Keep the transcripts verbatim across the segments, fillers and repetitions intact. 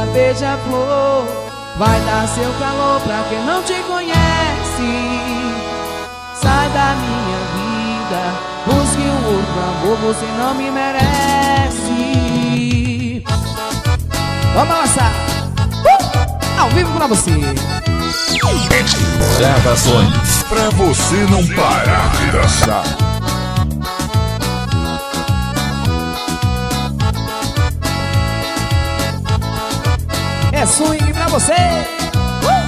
beija-flor, vai dar seu calor pra quem não te conhece. Sai da minha vida, busque um outro amor, você não me merece. Vamos lançar uh! ao vivo pra você. Gravações pra você não parar de dançar. É swing pra você. uh!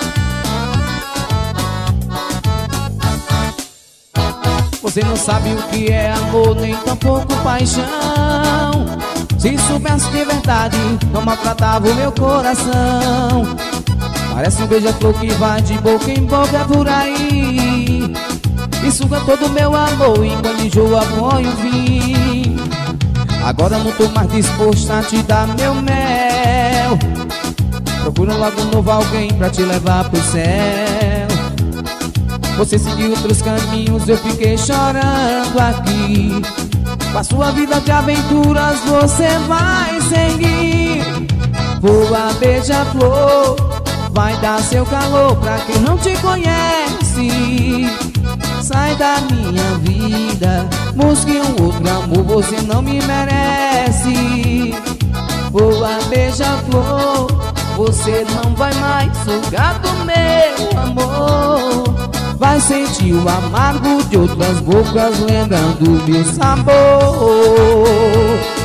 Você não sabe o que é amor, nem tampouco paixão. Se soubesse de verdade, não maltratava o meu coração. Parece um beija-flor que vai de boca em boca por aí e suga todo o meu amor, e quando enjoa põe o fim. Agora não tô mais disposto a te dar meu mel. Procura logo um novo alguém pra te levar pro céu. Você seguiu outros caminhos, eu fiquei chorando aqui. Com a sua vida de aventuras você vai seguir. Voa, beija-flor, vai dar seu calor pra quem não te conhece. Sai da minha vida, busque um outro amor, você não me merece. Voa, beija-flor, você não vai mais sugar do meu amor. Vai sentir o amargo de outras bocas lembrando meu sabor.